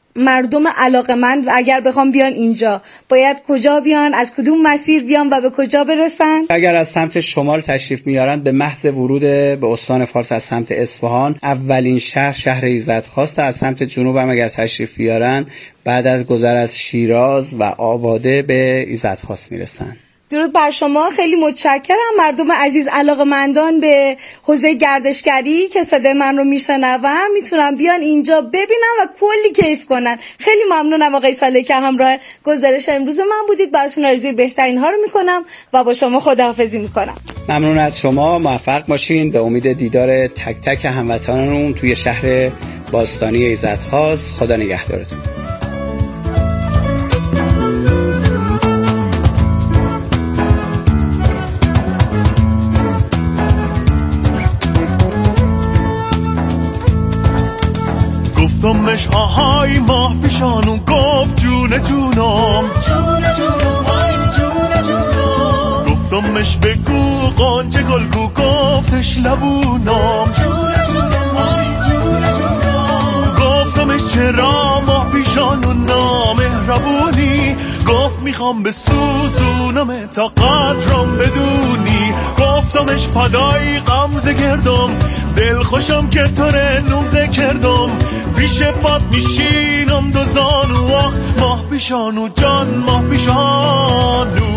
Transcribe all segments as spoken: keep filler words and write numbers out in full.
مردم علاقه‌مند اگر بخوام بیان اینجا باید کجا بیان، از کدوم مسیر بیان و به کجا برسن؟ اگر از سمت شمال تشریف میارن به محض ورود به استان فارس از سمت اصفهان اولین شهر شهر ایزدخواست. از سمت جنوب هم اگر تشریف بیارن بعد از گذر از شیراز و آباده به ایزدخواست میرسن. درود بر شما، خیلی متشکرم. مردم عزیز علاقه‌مندان به حوزه گردشگری که صدای من رو میشنون میتونن بیان اینجا ببینن و کلی کیف کنن. خیلی ممنونم آقای صالحی که همراه گزارش امروز من بودید. براتون آرزوی بهترین ها رو میکنم و با شما خداحافظی میکنم. ممنون از شما، موفق باشین. به امید دیدار تک تک هموطنانمون توی شهر باستانی ایزدخواست. خدا نگهدارتون. گفتمش آهای ماه پیشانو گفت جون جونم جون جونم آی جون جونم. گفتمش بگو قانچه گل گو گفتش لبونم جون جونم آی جون جونم. گفتمش چرا ماه پیشانو نامهربونی، گفت میخوام به سوزونم تا قدرم بدونی. گفتمش فدای غمزه گردم دل خوشم که تو رنومزه کردم، پیش پات میشینم دو زانو آخ ماه پیشانو جان ماه پیشانو.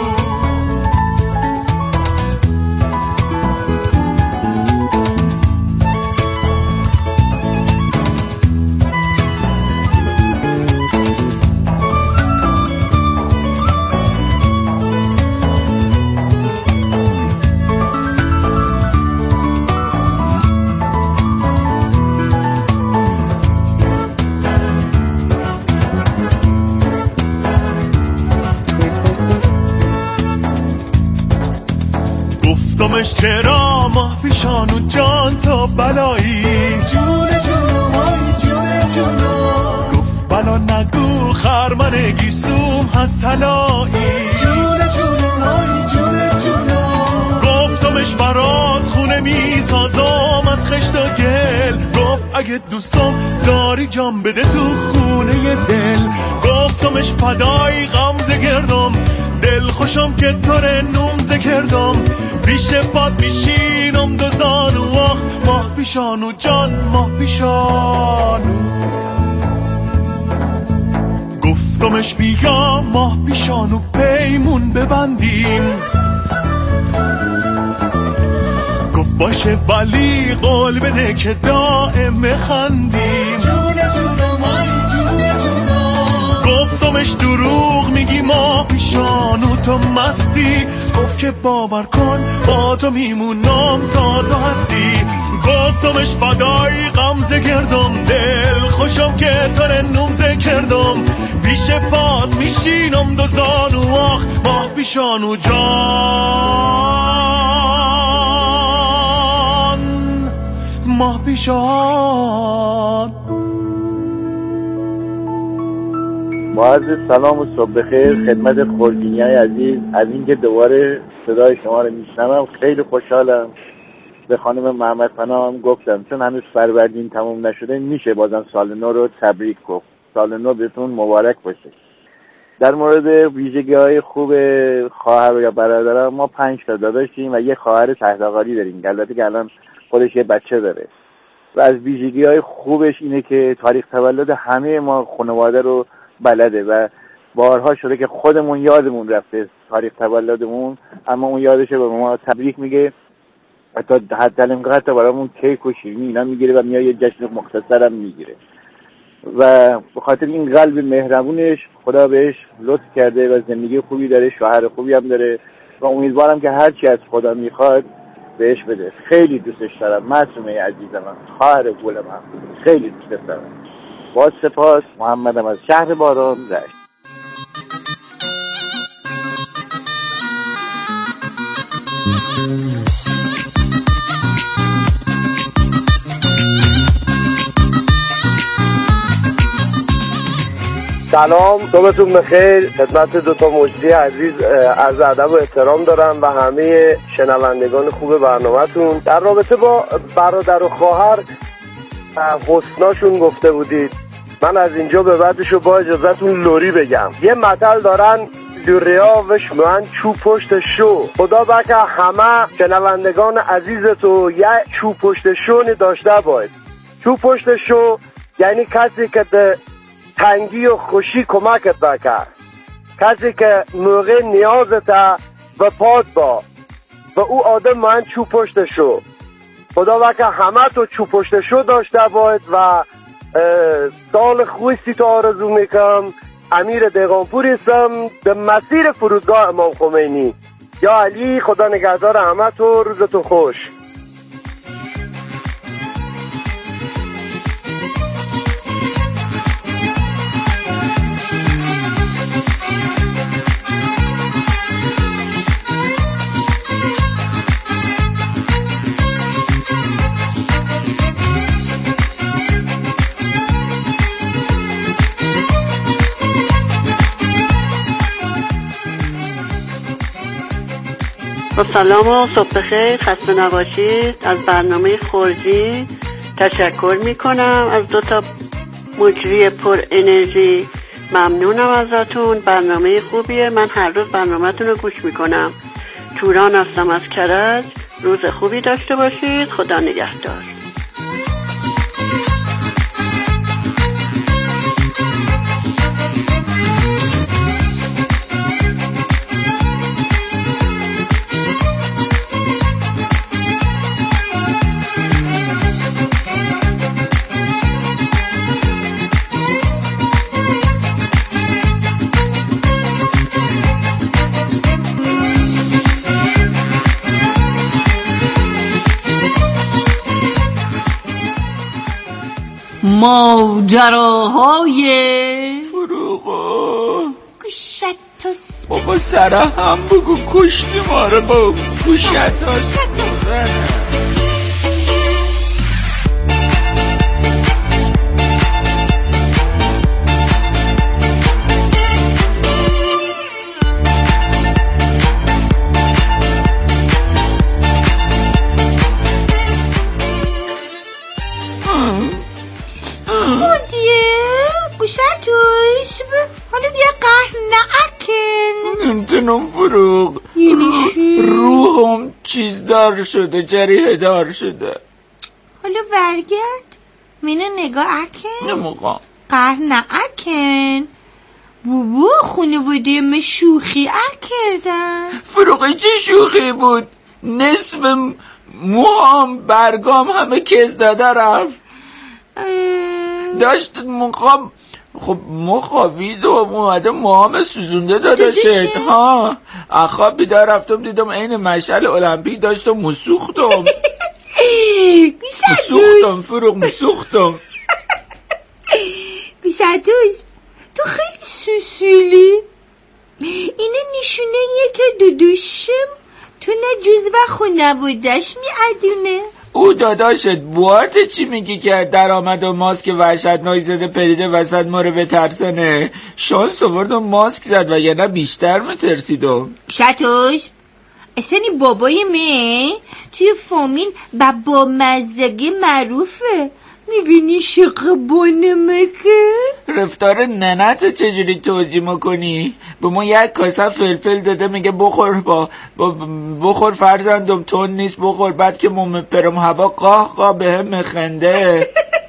گفتمش چرا ماه پیشانو جان تو بلایی جون جونم آی جون جونم. گفت بلا نگو خرمن گیسوم هست طلایی جون جونم آی جون جونم. گفتمش برات خونه میسازم از خشت و گل، گفت اگه دوستم داری جام بده تو خونه دل. گفتمش فدای غمزه گردم دل خوشم که تو رنومزه کردم، پیش پات میشینم دو زانو آخ ماه پیشانو جان ماه پیشانو. گفتمش بیا ماه پیشانو پیمون ببندیم، گفت باشه ولی قول بده که دائم بخندیم جون جونم آی جون جونم. گفتمش دروغ میگی ماه پیشانو تو مستی، گفت که باور کن با تو میمونم تا تو هستی. گفتمش فدای غمزه گردم دل خوشم که تو رنومزه کردم، پیش پات میشینم دو زانو آخ ماه پیشانو جان ماه پیشان. معرض سلام و صبح بخیر خدمت خورگینی‌های عزیز. از اینکه دوباره صدای شما رو میشنوم خیلی خوشحالم. به خانم محمد پناه هم گفتم چون هنوز فروردین تموم نشده میشه بازم سال نو رو تبریک گفت. سال نو بهتون مبارک باشه. در مورد ویژگی‌های خوب خواهر یا برادرم، ما پنج تا داداشیم و یه خواهر تحت‌قاری داریم، البته که الان خودش یه بچه داره. و از ویژگی‌های خوبش اینه که تاریخ تولد همه ما خانواده رو بلده و بارها شده که خودمون یادمون رفته تاریخ تولدمون، اما اون یادشه به ما تبریک میگه، حتی حتی حتی برامون کیک و شیرینی اینا میگیره و میاد یه جشن مختصر هم میگیره. و به خاطر این قلب مهربونش خدا بهش لطف کرده و زندگی خوبی داره، شوهر خوبی هم داره و امیدوارم که هرچی از خدا میخواد بهش بده. خیلی دوستش دارم معصومه عزیزم، خواهر گلم، خیلی دوستش دارم. با سپاس. محمدم از شهر باران رشت. سلام، صبحتون بخیر. خدمت دوتا مجری عزیز عرض ادب و احترام دارم و همه شنوندگان خوب برنامه‌تون. در رابطه با برادر و خواهر حسناشون گفته بودید، من از اینجا به بعدشو با اجازتون لوری بگم. یه متل دارن دوریا وش من چو پشت شو. خدا بکه همه شنوندگان عزیز تو یه چو پشت شونی داشته باید. چو پشت شو یعنی کسی که ده تنگی و خوشی کمکت بکر، کسی که موقع نیازت و پاد با و او آدم من چو پشت شو. خدا بکه همه تو چو پشت شو داشته باید و سال خوشی تو آرزو میکنم. امیر دیغانپور هستم به مسیر فرودگاه امام خمینی. یا علی، خدا نگهدار همه تو، روزتون خوش. با سلام و صبح بخیر، خسته نباشید. از برنامه خورجی تشکر میکنم، از دو تا مجری پر انرژی ممنونم ازتون. برنامه خوبیه، من هر روز برنامه‌تون رو گوش میکنم. توران هستم از کرج. روز خوبی داشته باشید، خدا نگهدار. ماجراهای فروغا گوشتوس. بابا سره هم بگو کشتی ما رو با گوشتوس. حالا دیگه قهر نکن. نمیتونم فروغ، روحم چیز دار شده، جریه دار شده. حالا برگرد منو نگاه اکن. نموقع قهر نکن بابا، خانواده من شوخی اکردن. فروغی چه شوخی بود؟ نصف موهام برگام همه کز داده رفت. داشت مخاب خب مخابید و اومده موهام سوزونده داده شد. ها اخواب بیدار رفتم دیدم این مشعل المپیک داشت و مسوختم. مسوختم فروغ، مسوختم. گوشتوس تو خیلی سوسولی. اینه نشونه یه که دودوشم تو نه جز و خانوادش میادونه. او داداشت بوات چی میگی که در آمد و ماسک وحشتناک زده پریده وسط ما رو بترسنه. شانس آوردم ماسک زد و یعنی بیشتر مترسیدم. شتوش اصلا این بابای من توی فامیل با با مزگه معروفه. میبینی شقبانه مکن؟ رفتار ننت چجوری توجیه میکنی؟ به ما یک کاسه فلفل داده میگه بخور، با, با بخور فرزندم تون نیست بخور. بعد که مم پرم هوا قاه قاه به هم مخنده.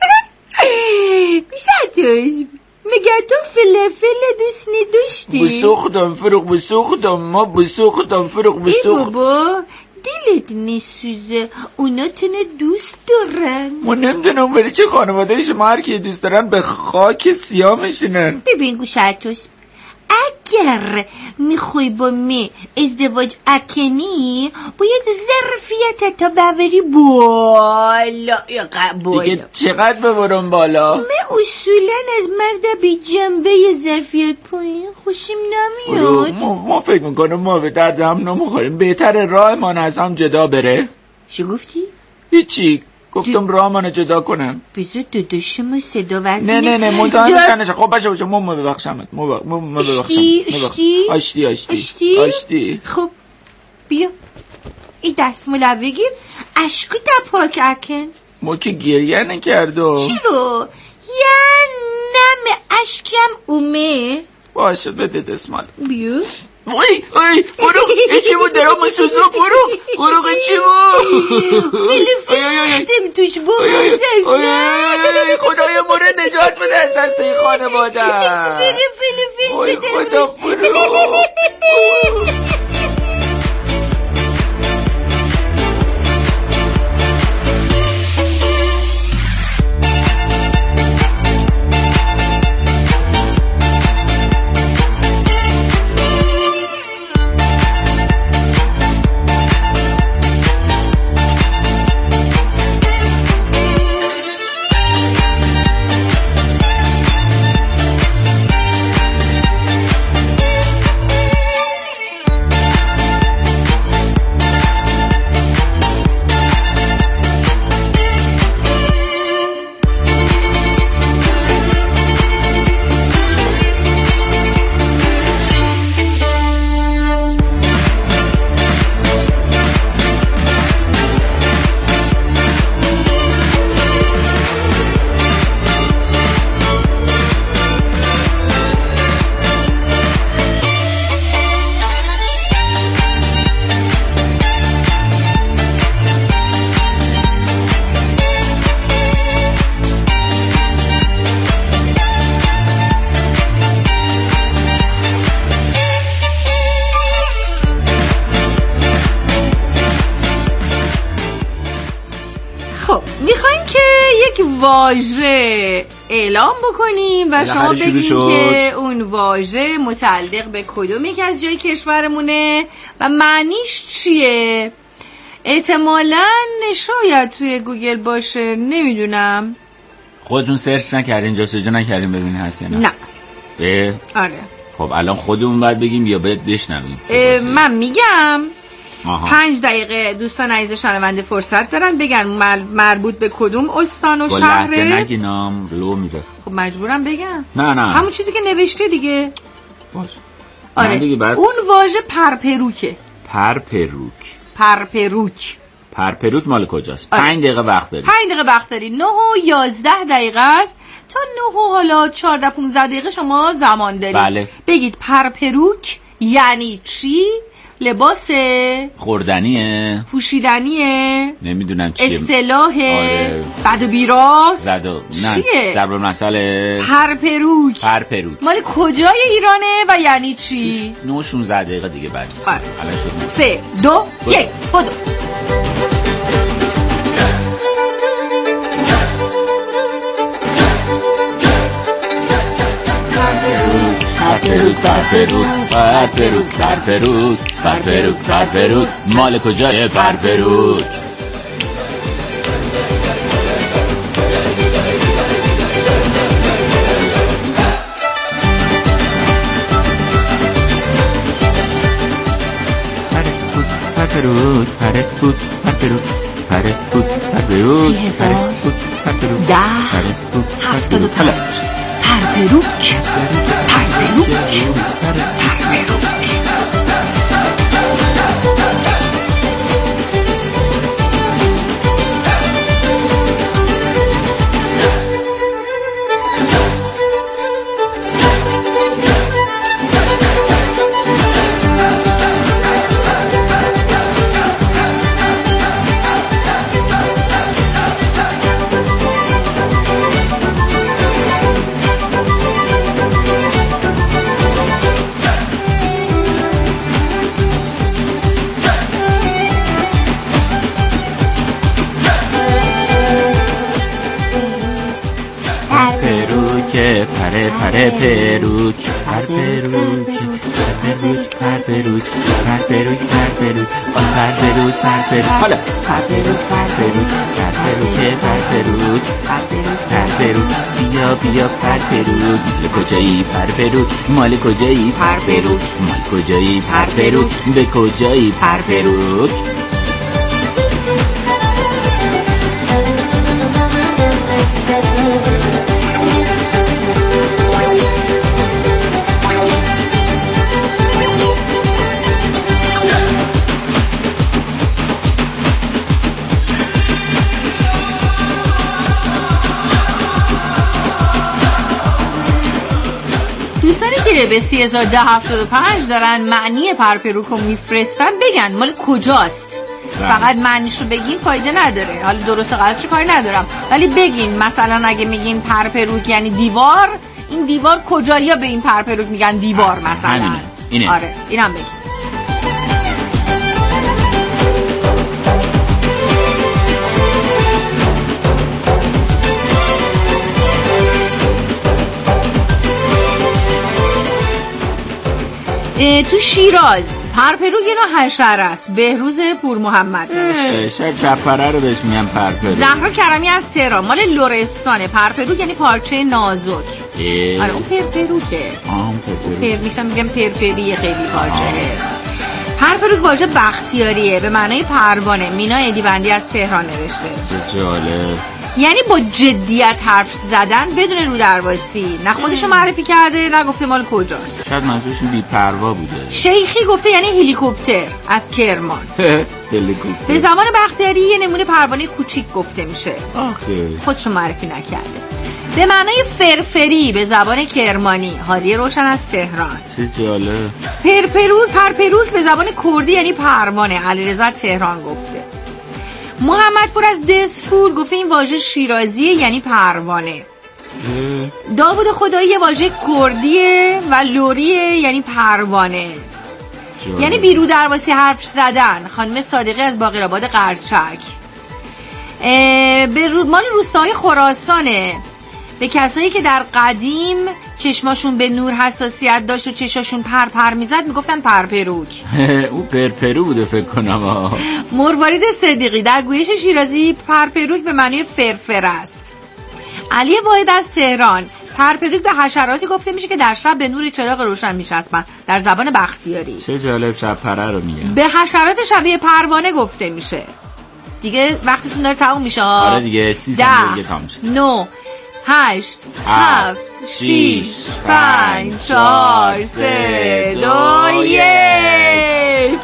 بیشتوش میگه تو فلفل دوست نداشتی؟ بسوختم فروغ، بسوختم ما بسوختم فروغ، بسوختم. ای بابا دلت نسوزه، اونا تنه دوست دارن. ما نمیدونم ولی چه خانواده شما هر کی دوست دارن به خاک سیاه میشینن. ببین گوشتوس، اگر میخوای با می ازدواج اکنی باید ظرفیت تا ببری بالا. بالا دیگه چقدر ببرم بالا؟ من اصولا از مرد بی جنبه ظرفیت پایین خوشیم نمیاد. ما, ما فکر میکنم ما به درد هم نمیخوریم. بهتر راه من از هم جدا بره. چی گفتی؟ هیچی، گفتم راه منو جدا کنم. بذار داداشمو صدا وزنه. نه نه نه منتها نشنشه. خب باشه باشه ما ببخشمت. ما ببخشم. اشتی اشتی اشتی اشتی اشتی. خب بیا این دستمالو بگیر، اشکی تا پاک اکن. ما که گریه نکردم. چی رو؟ یه نم اشکم اومه. باشه بده دستمال. بیو وای وای فروغ این چی بود؟ درام سوزو فروغ فروغ این چی بود؟ خیلی فیلم توش بود. خدای مورد نجات بده از دست این خانواده. فیلم فیلم وای خدا فروغ. واژه اعلام بکنیم و شما بگیم که اون واژه متعلق به کدوم یک از جای کشورمونه و معنیش چیه. احتمالاً شاید توی گوگل باشه، نمیدونم. خودتون سرچ نکردین جستجو نکردین ببینین هست یا نه؟ نه. اه؟ آره. خب الان خودمون باید بگیم یا باید بشنویم؟ من میگم. آها. پنج دقیقه دوستان عزیز شنونده فرصت دارن بگن مربوط به کدوم استان و شهره. با لحجه نگینام لو میده. خب مجبورم بگم. نه نه همون چیزی که نوشته دیگه. باشه. آره دیگه بعد... اون واژه پرپروکه. پرپروک. پرپروک. پرپروک مال کجاست؟ آره. پنج دقیقه وقت داری. پنج دقیقه وقت داری. نه و یازده دقیقه است تا نه و حالا چهارده پونزده دقیقه شما زمان داری. بله. بگید پرپروک یعنی چی؟ لباس خوردنیه، پوشیدنیه، نمیدونم چیه، اصطلاح آره. بد و بیراست، زد و چیه؟ ضرب المثل پرپروک. پرپروک مال کجای ایرانه و یعنی چی؟ نه شانزده دقیقه دیگه بعد آره. الان شد سه دو یک بدو. پرپروک پرپروک پرپروک پرپروک پرپروک پرپروک مال کجای پرپروک؟ پرپروک پرپروک پرپروک پرپروک پرپروک سی هزار ده هفتاد و پنج پرپروک پرپروک پرپروک. پره پره پروک پرپروک پرپروک پرپروک پرپروک پرپروک آن پرپروک پرپروک حالا پرپروک پرپروک پرپروک پرپروک پرپروک بیا بیا پرپروک مال کجایی پرپروک مال کجایی پرپروک مال کجایی پرپروک به کجایی پرپروک. که به سه هزار و ده هفتاد و پنج دارن معنی پرپروک رو میفرستن بگن مال کجاست. فقط معنیش رو بگین فایده نداره. حالا درست و غلطش کاری ندارم، ولی بگین مثلا اگه میگین پرپروک یعنی دیوار، این دیوار کجا؟ یا به این پرپروک میگن دیوار مثلا. همینه. اینه. آره اینم بگین. تو شیراز پرپروک اینا حشره است. بهروز پور محمد نوشته. شاید چپره رو بهش میگن پرپروک. زهرا کرمی از تهران مال لرستانه. پرپروک یعنی پارچه نازک. آره اون پرپروکه. آم پرپروک. پر میشم میگم پرپری خیلی پارچهه. پرپروک واژه بختیاریه به معنای پروانه. مینا ادیبندی از تهران نوشته. جالب. یعنی با جدیت حرف زدن بدون رو درواسی. نه خودشو معرفی کرده نه گفته مال کجاست. شاید منظورش بی پروا بوده. شیخی گفته یعنی هلیکوپتر از کرمان. هلیکوپتر. به زمان بختیاری یه نمونه پروانه کوچیک گفته میشه. آخه خودشو معرفی نکرده. به معنای فرفری به زبان کرمانی. هادیه روشن از تهران. چه جالب. پرپروک پرپروک به زبان کردی یعنی پروانه. علیرضا تهران گفته. محمد پور از دسپور گفته این واژه شیرازیه یعنی پروانه. داوود خدایی یه واژه کردیه و لوریه یعنی پروانه. جای. یعنی بیرو درواسی حرف زدن. خانم صادقی از باقرآباد قرچک به مال روستاهای خراسانه. به کسایی که در قدیم چشماشون به نور حساسیت داشت و چشاشون پر پر میزد میگفتن پرپروک. او پرپرو بوده فکر کنم. مروارید صدیقی در گویش شیرازی پرپروک به معنی فرفر است. علی واحد از تهران پرپروک به حشراتی گفته میشه که در شب به نور چراغ روشن میچسبن در زبان بختیاری. چه جالب. شب پره رو میگن. به حشرات شبیه پروانه گفته میشه. دیگه وقتتون داره تموم میشه ها. آره دیگه سی ثانیه دیگه تموم میشه. نه هشت هفت شیش پنج چهار سه دو یک.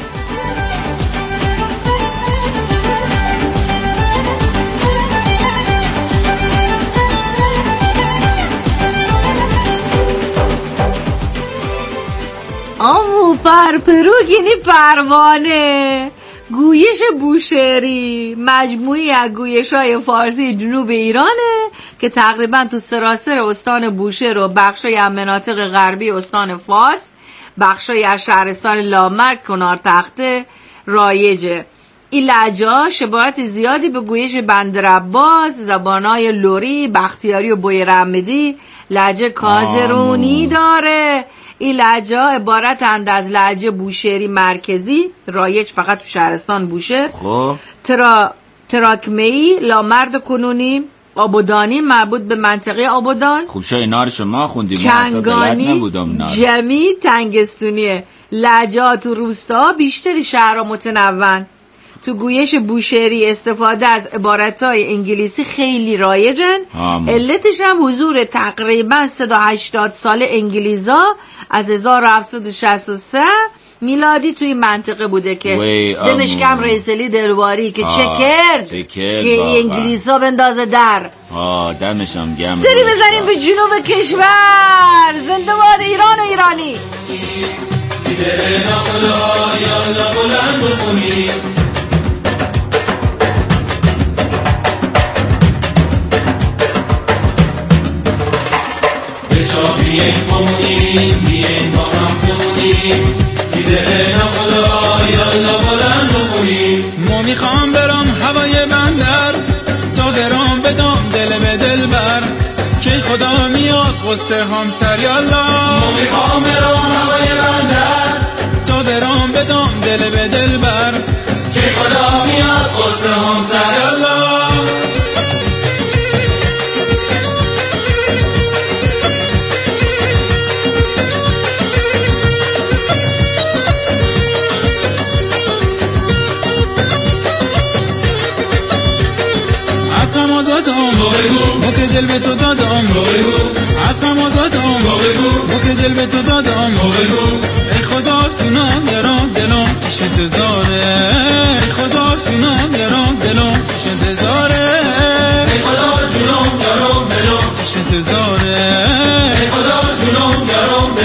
آمو پرپروک یعنی پروانه. گویش بوشهری مجموعی از گویش‌های فارسی جنوب ایرانه که تقریبا تو سراسر استان بوشهر و بخشای از مناطق غربی استان فارس، بخشای از شهرستان لامرگ، کنار تخته رایجه. این لهجه‌ها شباهت زیادی به گویش بندرعباس، زبان‌های لری، بختیاری و بویرحمدی، لهجه کازرونی داره. این لهجه ها عبارتند از لهجه بوشهری مرکزی رایج فقط تو شهرستان بوشهر، خب ترا تراکمه‌ای، لامرد کنونی، آبادانی مربوط به منطقه آبادان، خوب شو اینا رو شما خوندیم، کنگانی، جمی، تنگستونیه. لهجه تو روستا بیشتر شهرها متنوعن. تو گویش بوشهری استفاده از عبارتهای انگلیسی خیلی رایجن. علتش هم حضور تقریبا صد و هشتاد سال انگلیزا از هزار و هفتصد و شصت و سه میلادی توی منطقه بوده که دمشکم ریسلی دلواری که چه کرد که انگلیزا بندازه در دمشم گم سری بزنیم به جنوب کشور. زنده باد ایران و ایرانی. سیده نخدا یا بلند بخونی بیاین خونیم بیاین با هم خونیم سیده نخدا یالا بلند بخونیم. ما میخوام برام هوای بندر تا درام بدام دل به دل بر که خدا میاد قصه همسر یالا. ما میخوام برام هوای بندر تا درام بدام دل به دل بر که خدا میاد قصه همسر یالا. ما که دل به تو دادم اصلا آزادم ما که دل به تو دادم ای خدا جونم یارم دلم پیش انتظاره ای خدا جونم یارم دلم پیش انتظاره ای خدا جونم یارم دلم پیش انتظاره ای خدا جونم یارم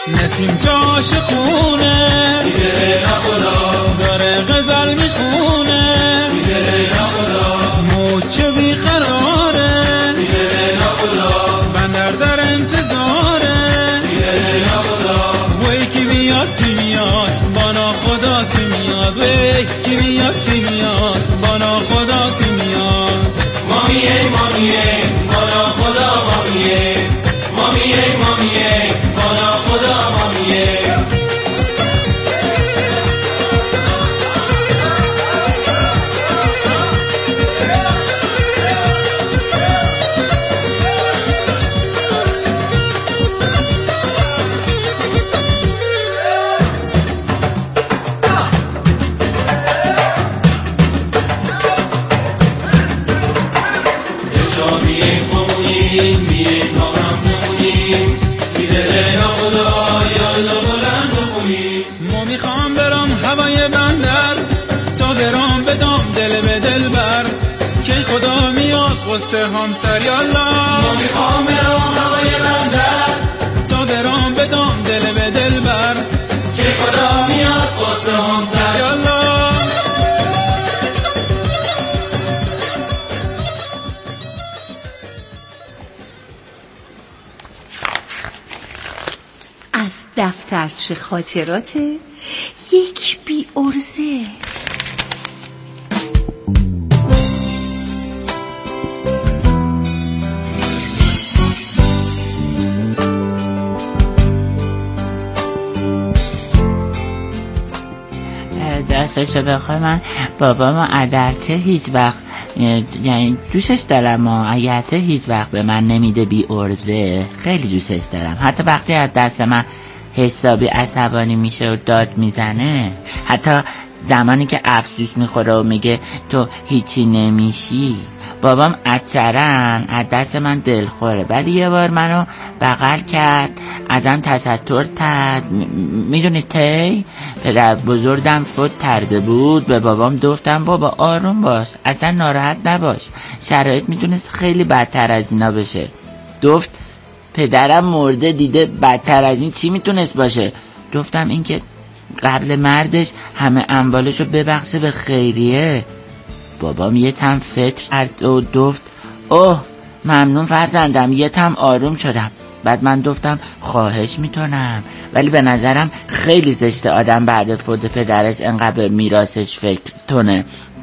نسیم جاش خونه سیدره نخدا داره غزل میخونه سیدره نخدا موچه بیقراره سیدره نخدا بندر در انتظاره سیدره نخدا وی کی بیاد کی میاد بانا خدا کی میاد وی کی بیاد کی میاد بانا خدا کی میاد مامیه مامیه بانا خدا مامیه مامیه مامیه بانا خدا مامیه ما میخوام برم هوای بندر تا برام بدم دل به دل بر که خدا میاد قصه همسر یالا ما میخوام برم هوای بندر تا برام بدم دل به دل بر که خدا میاد قصه همسر یالا از دفترچه خاطرات یک بی ارزه. دستشو بخواه من بابامو ادرته هیچ وقت یعنی دوستش دارم و اگرته هیچ وقت به من نمیده بی ارزه خیلی دوستش دارم. حتی وقتی از دست من حسابی عصبانی میشه و داد میزنه، حتی زمانی که افسوس میخوره و میگه تو هیچی نمیشی، بابام اکثرا از دست من دلخوره. ولی یه بار منو بغل کرد، ازم تستر کرد. میدونی تی پدر بزرگم فوت کرده بود. به بابام گفتم بابا آروم باش، اصلا ناراحت نباش، شرایط میتونست خیلی بدتر از اینا بشه. گفت پدرم مرده، دیده بدتر از این چی میتونست باشه؟ گفتم این که قبل مردش همه اموالشو ببخشه به خیریه. بابام یه تم فکر کرد و گفت اوه ممنون فرزندم، یه تم آروم شدم. بعد من گفتم خواهش میتونم، ولی به نظرم خیلی زشته آدم بعد فوت پدرش انقدر به میراثش فکر کنه.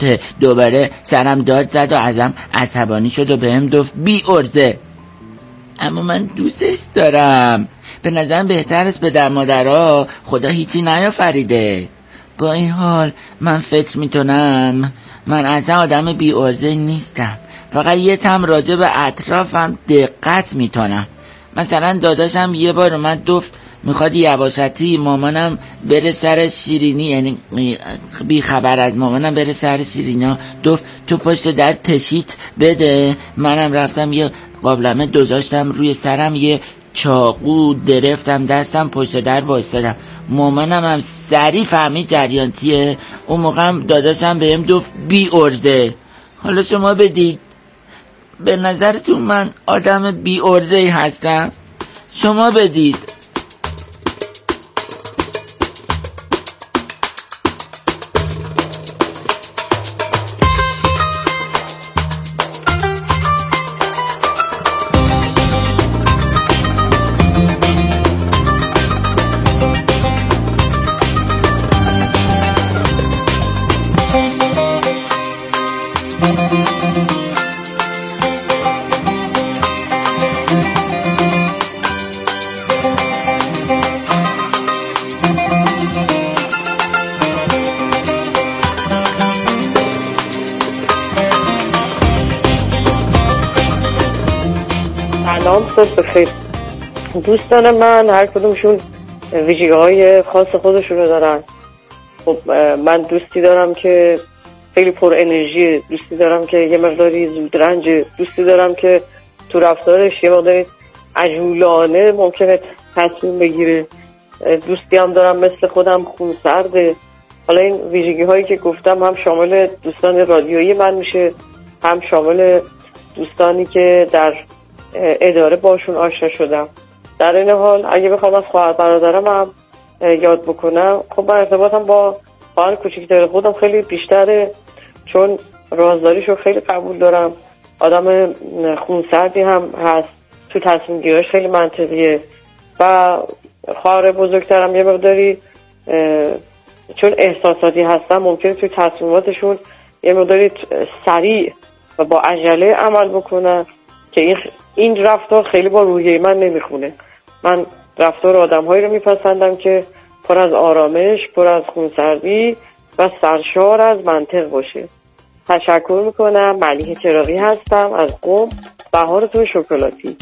دوباره سرم داد زد و ازم عصبانی شد و بهم گفت بی ارزه. اما من دوستش دارم. به نظرم بهتر است پدر مادرها خدا هیچی نیافریده. با این حال من فکر میتونم من اصلا آدم بی ارزه نیستم، فقط یه تم راجع به اطرافم دقت میتونم. مثلا داداشم یه بار اومد گفت میخواد یواشتی مامانم بره سر شیرینی، یعنی بی خبر از مامانم بره سر شیرینی، گفت تو پشت در تشیت بده. منم رفتم یه قابلمه گذاشتم روی سرم، یه چاقو درفتم دستم، پشت در وایستادم. مامانم هم سریع فهمید جریان چیه. اون موقع هم داداشم بهم گفت بی ارزه. حالا شما بدید، به نظرتون من آدم بی ارزه‌ای هستم؟ شما بدید. سلام، صبح بخیر. دوستان من هر کدومشون ویژگی‌های خاص خودشونو دارن. خب من دوستی دارم که خیلی پر انرژی، دوستی دارم که یه مقداری زود رنج، دوستی دارم که تو رفتارش یه مقداری عجولانه ممکنه تصمیم بگیره. دوستی هم دارم مثل خودم خونسرده. حالا این ویژگی‌هایی که گفتم هم شامل دوستان رادیویی من میشه، هم شامل دوستانی که در اداره باشون آشنا شدم. در این حال اگه بخوام از خواهر برادرم هم یاد بکنم، خب من ارتباطم با خواهر کوچیکتر خودم خیلی بیشتره، چون رازداریشو خیلی قبول دارم. آدم خونسردی هم هست، تو تصمیم گیریش خیلی منطقیه. و خواهر بزرگترم یه مقداری چون احساساتی هستن، ممکنه تو تصمیماتشون یه مقداری سریع و با عجله عمل بکنن که این این رفتار خیلی با روحیه من نمیخونه. من رفتار آدم‌هایی رو میپسندم که پر از آرامش، پر از خونسردی و سرشار از منطق باشه. تشکر میکنم. ملیحه چراغی هستم از قم. بهارتون شکلاتی.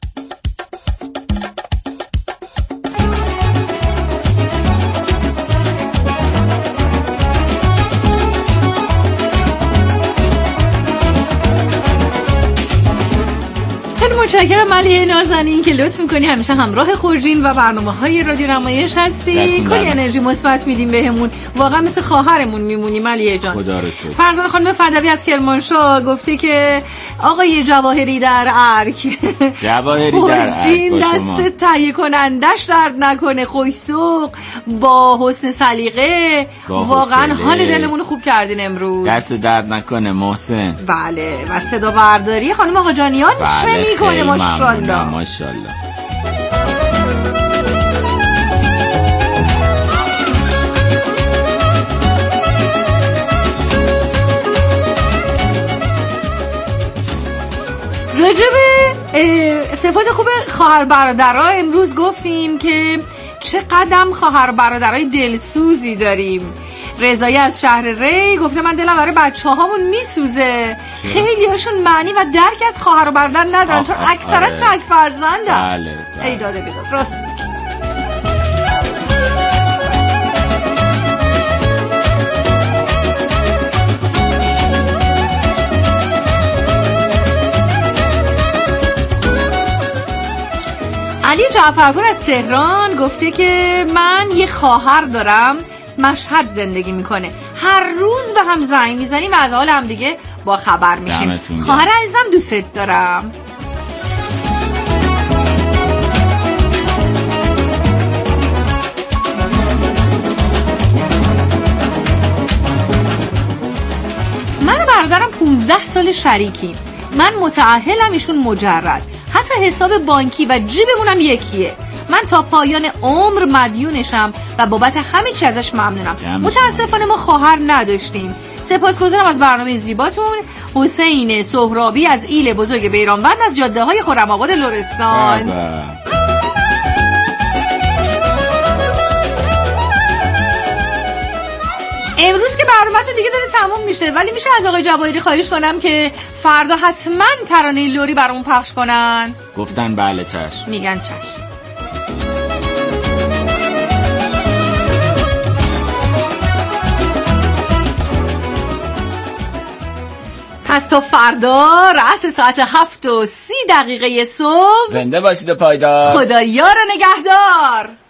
متشکرم ملیحه نازنین که لطف میکنی همیشه همراه خورجین و برنامه‌های رادیو نمایش هستی. کلی انرژی مثبت میدیم بهمون، واقعا مثل خواهرمون میمونی ملیحه جان. خدا رو شکر. فرزانه خانم فدوی از کرمانشاه گفته که آقای جواهری در ارک، جواهری در ارک با شما دست تهیه کنندش درد نکنه، خوش‌ذوق با حسن سلیقه، واقعا حال دلمون خوب کردین امروز. دست درد نکنه محسن. بله و صدا برداری خانم آقا جانیان چه میکنه؟ ماشاءالله ماشاءالله. راجب صفات خوب خواهر برادرها امروز گفتیم که چه قدم خواهر برادرای دلسوزی داریم. رضایی از شهر ری گفته من دلم برای بچه هامون میسوزه، خیلی هاشون معنی و درک از خواهر و برادر ندارن چون اکثرا تک فرزندن. بله بله. ای داده بیداد راست میگی. علی جعفرپور از تهران گفته که من یه خواهر دارم مشهد زندگی میکنه، هر روز به هم زنگ میزنیم و از حال هم دیگه با خبر میشیم. خواهر عزیزم دوست دارم. من و برادرم پونزده سال شریکیم، من متأهلم ایشون مجرد، حتی حساب بانکی و جیبمونم یکیه. من تا پایان عمر مدیونشم و بابت همه چی ازش ممنونم. متاسفانه ما خواهر نداشتیم. سپاسگزارم از برنامه زیباتون. حسین سهرابی از ایل بزرگ بیرانوند از جاده های خرم‌آباد لرستان. امروز که برنامه‌تون دیگه داره تموم میشه، ولی میشه از آقای جواهری خواهش کنم که فردا حتما ترانه لوری برامون پخش کنن؟ گفتن بله چشم. میگن چشم. پس تا فردا رأس ساعت هفت و سی دقیقه صبح زنده باشید و پایدار. خدا یار و نگهدار.